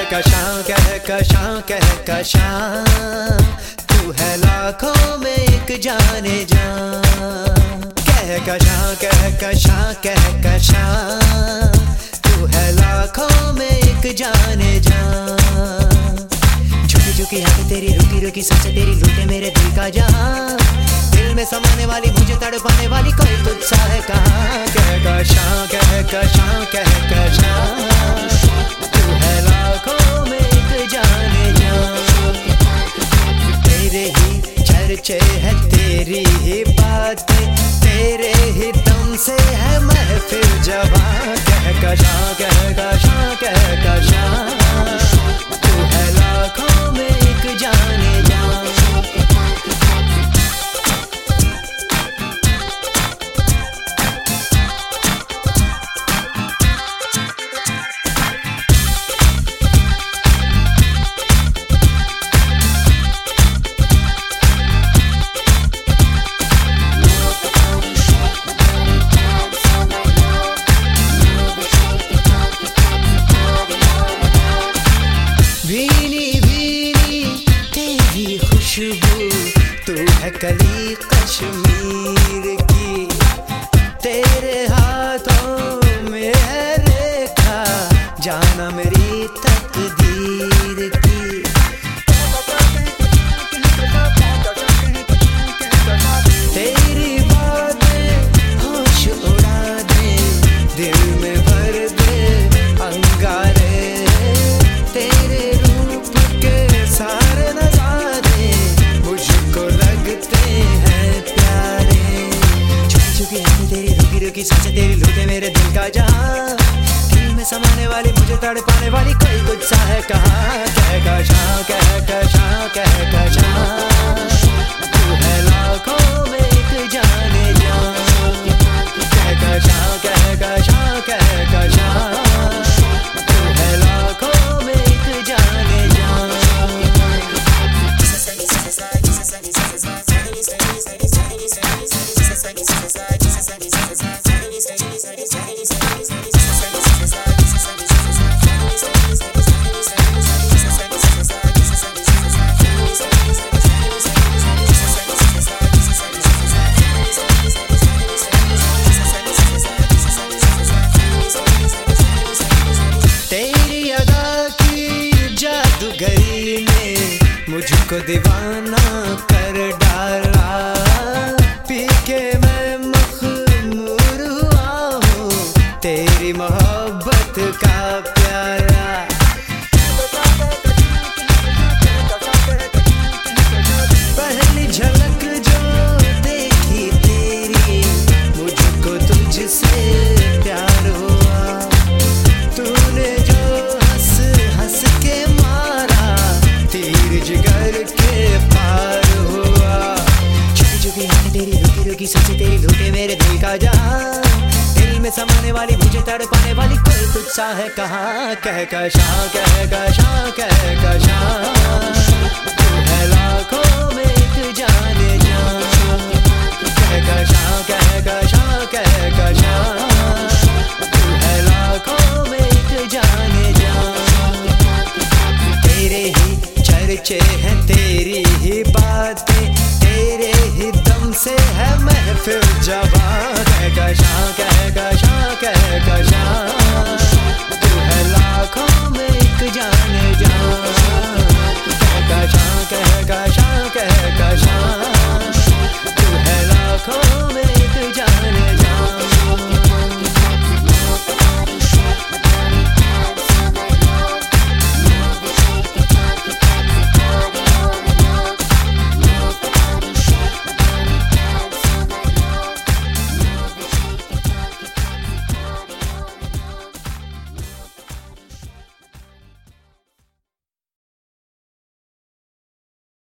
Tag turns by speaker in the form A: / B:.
A: कहकशां तू है लाखों में एक जाने जान। कहकशां तू है लाखों में एक जाने जान। झुकी झुकी आंखें तेरी, रुकी रुकी सांसें तेरी, लूटे मेरे दिल का जहां। दिल में समाने वाली, मुझे तड़पाने वाली, कोई तुझसा है कहाँ। कहकशां तू है लाखों में एक जाने जान। तेरे ही चर्चे है, तेरी ही बातें, तेरे ही दम से है महफिल जवां। कहकशां तू है लाखों में एक जाने जान। तू है कली कश्मीर की, तेरे हाथों में है रेखा जाना मेरी तकदीर की। तेरी बातें होश उड़ा दे, दिल में भर दे अंगारे। तेरे रूप के सारे नजारे मुझको लगते हैं प्यारे। छुपी छुपी आंखें तेरी, रुकी रुकी सांसें तेरी, लूटे मेरे दिल का जहां। दिल में समाने वाली, मुझे तड़पाने वाली, कोई तुझसा है कहाँ। कहकशां तू है लाखों में एक जाने जान। कहकशां तू है लाखों में एक जाने जान। तेरी अदा की जादूगरी ने मुझको दीवाना कर डाला। पी के मैं मखमूर हुआ हूँ तेरी मोहब्बत का प्यारा। पहली झलक जो देखी तेरी, मुझको तुझसे प्यार हुआ। तूने जो हंस हंस के मारा, तीर जिगर के पार हुआ। छुपी छुपी आंखें तेरी, रुकी रुकी सांसें तेरी, लूटे मेरे दिल का जहां। दिल में समाने वाली, मुझे तड़पाने वाली, कोई तुझसा है कहाँ। कहकशां तू है लाखों में एक जाने जान। कहकशां